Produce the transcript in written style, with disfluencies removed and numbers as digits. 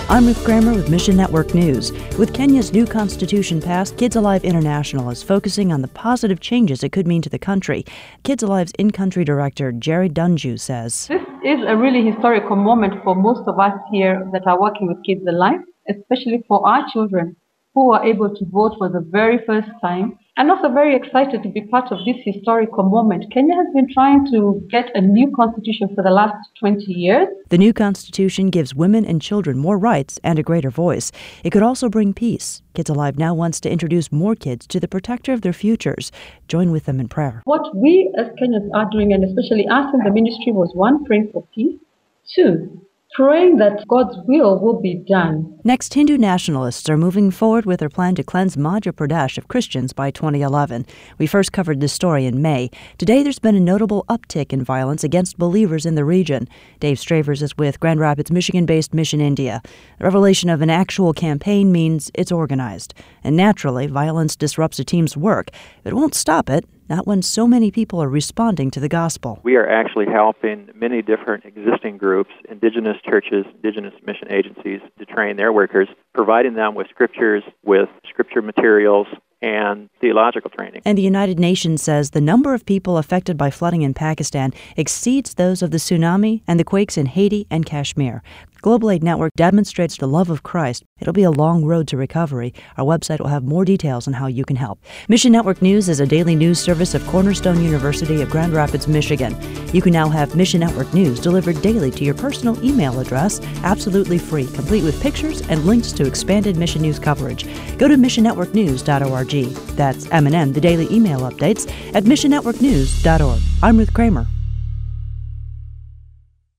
I'm Ruth Kramer with Mission Network News. With Kenya's new constitution passed, Kids Alive International is focusing on the positive changes it could mean to the country. Kids Alive's in-country director, Jerry Dunju, says, This is a really historical moment for most of us here that are working with Kids Alive, especially for our children who are able to vote for the very first time, and also very excited to be part of this historical moment. Kenya has been trying to get a new constitution for the last 20 years. The new constitution gives women and children more rights and a greater voice. It could also bring peace. Kids Alive now wants to introduce more kids to the protector of their futures. Join with them in prayer. What we as Kenyans are doing, and especially us in the ministry, was one, praying for peace, two, praying that God's will be done. Next, Hindu nationalists are moving forward with their plan to cleanse Madhya Pradesh of Christians by 2011. We first covered this story in May. Today, there's been a notable uptick in violence against believers in the region. Dave Stravers is with Grand Rapids, Michigan-based Mission India. The revelation of an actual campaign means it's organized. And naturally, violence disrupts a team's work. It won't stop it. Not when so many people are responding to the gospel. We are actually helping many different existing groups, indigenous churches, indigenous mission agencies, to train their workers, providing them with scriptures, with scripture materials, and theological training. And the United Nations says the number of people affected by flooding in Pakistan exceeds those of the tsunami and the quakes in Haiti and Kashmir. Global Aid Network demonstrates the love of Christ. It'll be a long road to recovery. Our website will have more details on how you can help. Mission Network News is a daily news service of Cornerstone University of Grand Rapids, Michigan. You can now have Mission Network News delivered daily to your personal email address, absolutely free, complete with pictures and links to expanded Mission News coverage. Go to missionnetworknews.org. That's M&N, the daily email updates, at missionnetworknews.org. I'm Ruth Kramer.